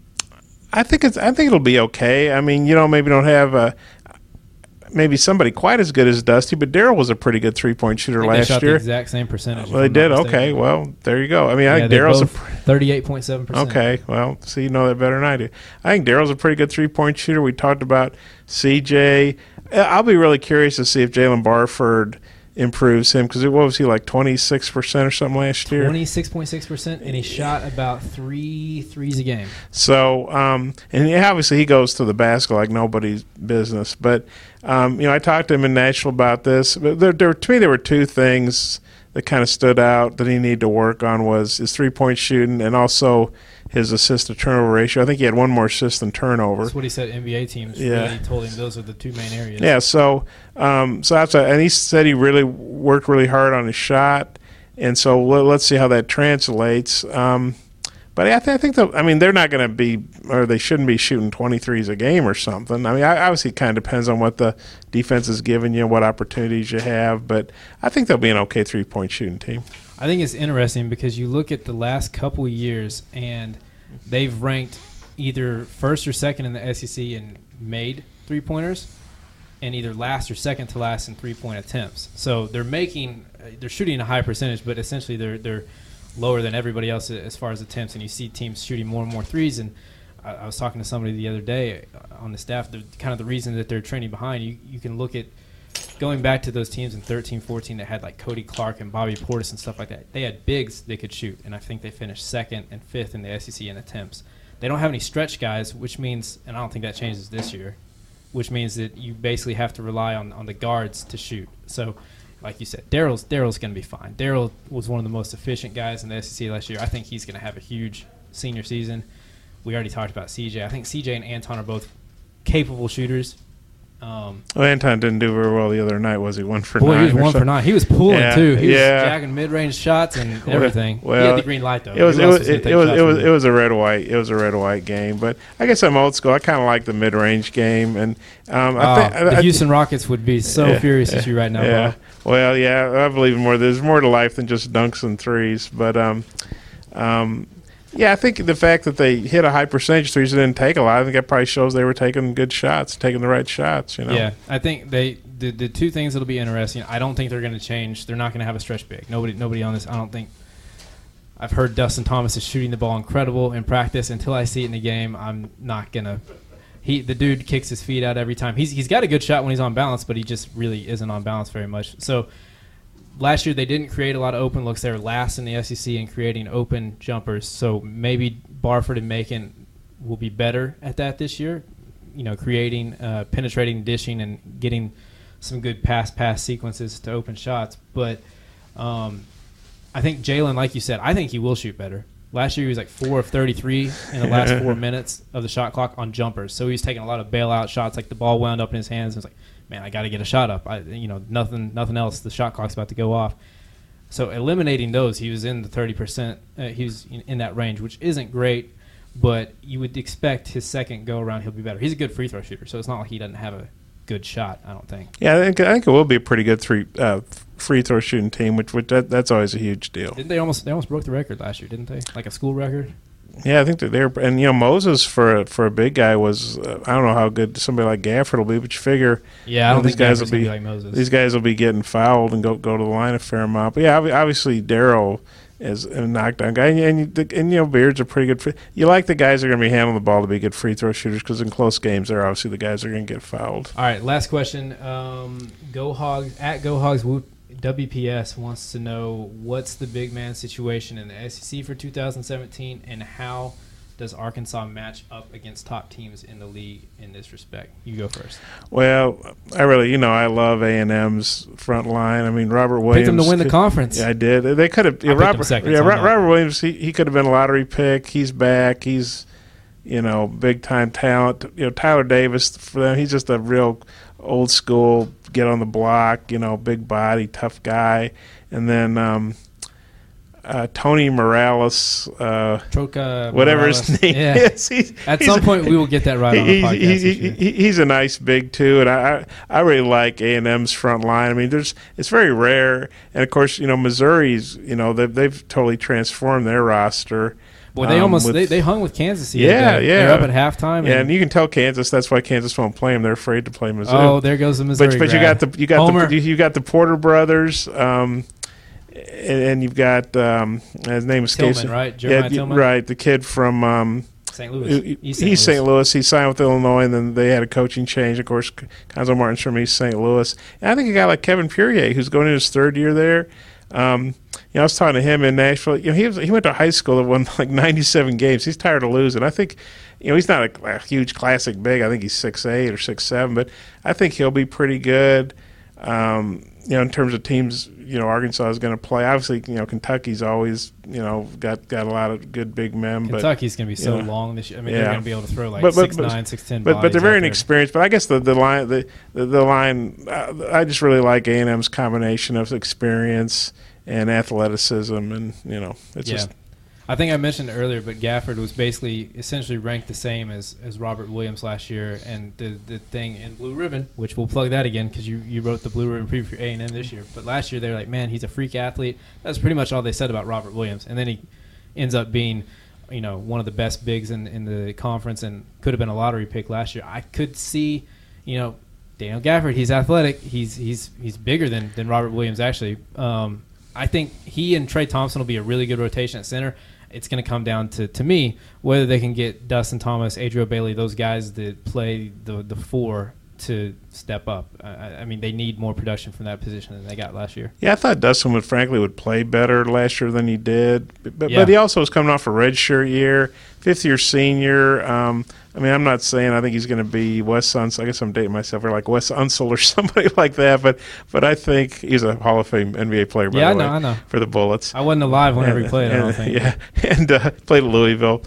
Speaker 2: I think it's. I think it'll be okay. I mean, you know, maybe don't have a, maybe somebody quite as good as Dusty, but Daryl was a pretty good three-point shooter
Speaker 1: I think they
Speaker 2: last
Speaker 1: shot
Speaker 2: year.
Speaker 1: the exact same percentage.
Speaker 2: Well, they
Speaker 1: if I'm not
Speaker 2: did.
Speaker 1: mistaken.
Speaker 2: Okay, well, there you go. I mean, I
Speaker 1: Yeah,
Speaker 2: think
Speaker 1: they're
Speaker 2: Daryl's a.
Speaker 1: both thirty-eight point seven percent.
Speaker 2: Okay, well, see, you know that better than I do. I think Daryl's a pretty good three-point shooter. We talked about C J. I'll be really curious to see if Jalen Barford improves him because what was he like twenty-six percent or something last year?
Speaker 1: twenty-six point six percent, and he shot about three threes a game.
Speaker 2: So, um, and he, obviously he goes to the basket like nobody's business. But, um, you know, I talked to him in Nashville about this. But there, there, to me, there were two things that kind of stood out that he needed to work on was his three-point shooting and also his assist-to-turnover ratio. I think he had one more assist than turnover.
Speaker 1: That's what he said. N B A teams
Speaker 2: Yeah.
Speaker 1: really told him those are the two main areas.
Speaker 2: Yeah, so um, so that's a, and he said he really worked really hard on his shot, and so let, let's see how that translates. Um, but I, th- I think the, I mean they're not going to be, or they shouldn't be shooting twenty-threes a game or something. I mean, I, obviously, it kind of depends on what the defense is giving you, what opportunities you have. But I think they'll be an okay three-point shooting team.
Speaker 1: I think it's interesting because you look at the last couple of years and they've ranked either first or second in the S E C in made three-pointers and either last or second to last in three-point attempts. So they're making – they're shooting a high percentage, but essentially they're they're lower than everybody else as far as attempts, and you see teams shooting more and more threes. And I, I was talking to somebody the other day on the staff, the, kind of the reason that they're trending behind. You, you can look at – going back to those teams in thirteen fourteen that had like Cody Clark and Bobby Portis and stuff like that, they had bigs they could shoot, and I think they finished second and fifth in the S E C in attempts. They don't have any stretch guys, which means, and I don't think that changes this year, which means that you basically have to rely on, on the guards to shoot. So, like you said, Daryl's Daryl's going to be fine. Daryl was one of the most efficient guys in the S E C last year. I think he's going to have a huge senior season. we already talked about C J. I think C J and Anton are both capable shooters. Um,
Speaker 2: well, Anton didn't do very well the other night, was he? One for
Speaker 1: boy,
Speaker 2: nine.
Speaker 1: he was one
Speaker 2: so.
Speaker 1: for nine. He was pulling
Speaker 2: yeah,
Speaker 1: too. He
Speaker 2: yeah.
Speaker 1: was jacking mid-range shots and everything.
Speaker 2: Well,
Speaker 1: he had the green light though.
Speaker 2: It was
Speaker 1: Who
Speaker 2: it
Speaker 1: else
Speaker 2: was
Speaker 1: gonna
Speaker 2: it,
Speaker 1: take
Speaker 2: it was
Speaker 1: shots
Speaker 2: it was
Speaker 1: from
Speaker 2: it
Speaker 1: him?
Speaker 2: was a red white it was a red white game. But I guess I'm old school. I kind of like the mid-range game, and um, I
Speaker 1: Oh,
Speaker 2: think
Speaker 1: the
Speaker 2: I,
Speaker 1: Houston Rockets would be so
Speaker 2: yeah,
Speaker 1: furious
Speaker 2: yeah,
Speaker 1: at you right now,
Speaker 2: Yeah.
Speaker 1: Bob.
Speaker 2: Well, yeah, I believe more. There's more to life than just dunks and threes. But um, um. Yeah, I think the fact that they hit a high percentage of threes and didn't take a lot, I think that probably shows they were taking good shots, taking the right shots. You know.
Speaker 1: Yeah, I think they the, the two things that'll be interesting. I don't think they're going to change. They're not going to have a stretch big. Nobody nobody on this. I don't think. I've heard Dustin Thomas is shooting the ball incredible in practice. Until I see it in the game, I'm not gonna. He the dude kicks his feet out every time. He's he's got a good shot when he's on balance, but he just really isn't on balance very much. So. Last year, they didn't create a lot of open looks. They were last in the S E C in creating open jumpers. So maybe Barford and Macon will be better at that this year, you know, creating, uh, penetrating, dishing, and getting some good pass-pass sequences to open shots. But um, I think Jalen, like you said, I think he will shoot better. Last year, he was like four of thirty-three in the last four minutes of the shot clock on jumpers. So he was taking a lot of bailout shots, like the ball wound up in his hands. And it was like, man, I got to get a shot up. I, you know, nothing, nothing else. The shot clock's about to go off. So eliminating those, he was in the thirty percent. Uh, he was in, in that range, which isn't great, but you would expect his second go around he'll be better. He's a good free throw shooter, so it's not like he doesn't have a good shot. I don't think.
Speaker 2: Yeah, I think I think it will be a pretty good three uh, free throw shooting team, which, which that, that's always a huge deal.
Speaker 1: Didn't they almost they almost broke the record last year? Didn't they? Like a school record.
Speaker 2: Yeah, I think that they're and you know Moses for a, for a big guy was uh, I don't know how good somebody like Gafford will be, but you figure
Speaker 1: yeah, I
Speaker 2: you know,
Speaker 1: don't
Speaker 2: these
Speaker 1: think
Speaker 2: guys
Speaker 1: Gafford's
Speaker 2: will be,
Speaker 1: be like Moses.
Speaker 2: These guys will be getting fouled and go go to the line a fair amount. But yeah, obviously Darryl is a knockdown guy, and and, and, and you know Beard's a pretty good. Free, you like the guys that are going to be handling the ball to be good free throw shooters because in close games they're obviously the guys that are going to get fouled.
Speaker 1: All right, last question. Um, Go Hogs at Go Hogs W P S wants to know what's the big man situation in the S E C for two thousand seventeen and how does Arkansas match up against top teams in the league in this respect? You go first.
Speaker 2: Well, I really, you know, I love A and M's front line. I mean, Robert Williams.
Speaker 1: Picked them to win
Speaker 2: could,
Speaker 1: the conference.
Speaker 2: Yeah, I did. They could have. Yeah, Robert,
Speaker 1: second,
Speaker 2: yeah,
Speaker 1: so
Speaker 2: Robert, Robert Williams. He he could have been a lottery pick. He's back. He's, you know, big time talent. You know, Tyler Davis for them. He's just a real old school, get on the block. You know, big body, tough guy. And then. Um, Uh, Tony Morales, uh,
Speaker 1: Troca
Speaker 2: whatever
Speaker 1: Morales.
Speaker 2: his name
Speaker 1: yeah.
Speaker 2: is. He's,
Speaker 1: At
Speaker 2: he's
Speaker 1: some
Speaker 2: a,
Speaker 1: point, we will get that right on the
Speaker 2: he,
Speaker 1: podcast.
Speaker 2: He, he, he, he's a nice big too, and I, I really like A and M's front line. I mean, there's it's very rare, and of course, you know, Missouri's, you know, they've they've totally transformed their roster.
Speaker 1: Boy, they
Speaker 2: um,
Speaker 1: almost
Speaker 2: with,
Speaker 1: they, they hung with Kansas. The
Speaker 2: yeah,
Speaker 1: other day.
Speaker 2: yeah.
Speaker 1: They're up at halftime.
Speaker 2: Yeah,
Speaker 1: and,
Speaker 2: and you can tell Kansas. That's why Kansas won't play them. They're afraid to play Missouri.
Speaker 1: Oh, there goes the Missouri.
Speaker 2: But but you
Speaker 1: grad.
Speaker 2: got the you got
Speaker 1: Homer.
Speaker 2: the you got the Porter brothers. Um, And, and you've got um, his name escapes
Speaker 1: Tillman,
Speaker 2: me.
Speaker 1: right? Jeremiah
Speaker 2: yeah,
Speaker 1: Tillman?
Speaker 2: right. The kid from um,
Speaker 1: Saint Louis.
Speaker 2: he-
Speaker 1: East
Speaker 2: he's
Speaker 1: Saint
Speaker 2: Saint Louis. He signed with Illinois, and then they had a coaching change. Of course, Conzo Martin's from East Saint Louis. And I think a guy like Kevin Purier, who's going into his third year there. Um, you know, I was talking to him in Nashville. You know, he was, he went to high school that won like ninety-seven games. He's tired of losing. I think, you know, he's not a, a huge classic big. I think he's six eight or six seven, but I think he'll be pretty good. Um, you know, in terms of teams, you know, Arkansas is going to play. Obviously, you know, Kentucky's always, you know, got, got a lot of good big men.
Speaker 1: Kentucky's going to be so
Speaker 2: you know,
Speaker 1: long this year. I mean,
Speaker 2: yeah.
Speaker 1: they're going to be able to throw like
Speaker 2: But- but-
Speaker 1: six nine, six ten.
Speaker 2: But but they're very
Speaker 1: out there.
Speaker 2: inexperienced. But I guess the the line the the, the line uh, I just really like A and M's combination of experience and athleticism, and you know, it's
Speaker 1: Yeah.
Speaker 2: just.
Speaker 1: I think I mentioned earlier, but Gafford was basically essentially ranked the same as, as Robert Williams last year. And the the thing in Blue Ribbon, which we'll plug that again because you, you wrote the Blue Ribbon preview for A and M this year. But last year they were like, man, he's a freak athlete. That's pretty much all they said about Robert Williams. And then he ends up being, you know, one of the best bigs in, in the conference and could have been a lottery pick last year. I could see, you know, Daniel Gafford, he's athletic. He's he's he's bigger than, than Robert Williams actually. Um, I think he and Trey Thompson will be a really good rotation at center. It's going to come down to, to me, whether they can get Dustin Thomas, Adriel Bailey, those guys that play the the four to step up. I, I mean, they need more production from that position than they got last year.
Speaker 2: Yeah, I thought Dustin would frankly would play better last year than he did, but,
Speaker 1: Yeah.
Speaker 2: but he also was coming off a redshirt year, fifth year senior. Um, I mean, I'm not saying I think he's going to be Wes Unseld. I guess I'm dating myself, or like Wes Unseld or somebody like that. But but I think he's a Hall of Fame N B A player. By
Speaker 1: Yeah,
Speaker 2: the
Speaker 1: I
Speaker 2: way,
Speaker 1: know, I know.
Speaker 2: for the Bullets.
Speaker 1: I wasn't alive whenever
Speaker 2: And-
Speaker 1: he played, I
Speaker 2: and-
Speaker 1: don't think.
Speaker 2: Yeah, and uh, played at Louisville.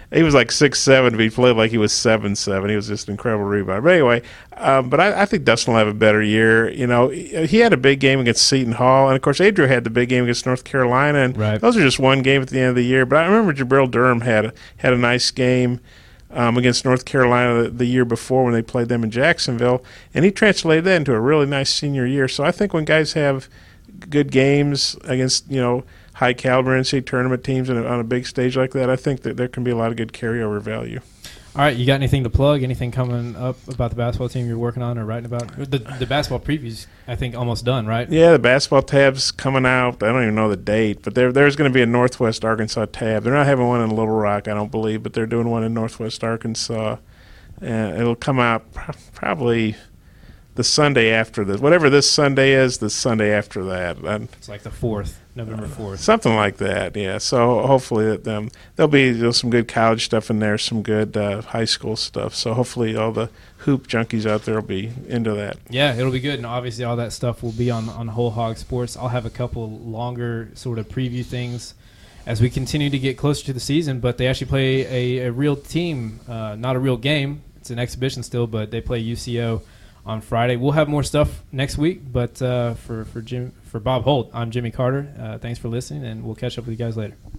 Speaker 2: he was like six seven, but he played like he was seven seven. He was just an incredible rebounder. But anyway, um, but I, I think Dustin will have a better year. You know, he, he had a big game against Seton Hall, and of course Adriel had the big game against North Carolina, and
Speaker 1: right.
Speaker 2: those are just one game at the end of the year. But I remember Jabril Durham had a, had a nice game um, against North Carolina the, the year before when they played them in Jacksonville, and he translated that into a really nice senior year. So I think when guys have good games against, you know, high caliber N C double A tournament teams on a, on a big stage like that, I think that there can be a lot of good carryover value.
Speaker 1: All right, you got anything to plug? Anything coming up about the basketball team you're working on or writing about? The, the basketball preview's, I think, almost done, right?
Speaker 2: Yeah, the basketball tab's coming out. I don't even know the date, but there there's going to be a Northwest Arkansas tab. They're not having one in Little Rock, I don't believe, but they're doing one in Northwest Arkansas. And it'll come out pr- probably the Sunday after this. Whatever this Sunday is, the Sunday after that. And
Speaker 1: it's like the fourth, November fourth.
Speaker 2: Something like that, yeah. So hopefully that um, there'll be, you know, some good college stuff in there, some good uh, high school stuff. So hopefully all the hoop junkies out there will be into that.
Speaker 1: Yeah, it'll be good. And obviously all that stuff will be on, on Whole Hog Sports. I'll have a couple longer sort of preview things as we continue to get closer to the season. But they actually play a, a real team, uh, not a real game. It's an exhibition still, but they play U C O on Friday. We'll have more stuff next week, but uh, for for Jim for Bob Holt, I'm Jimmy Carter. Uh, thanks for listening, and we'll catch up with you guys later.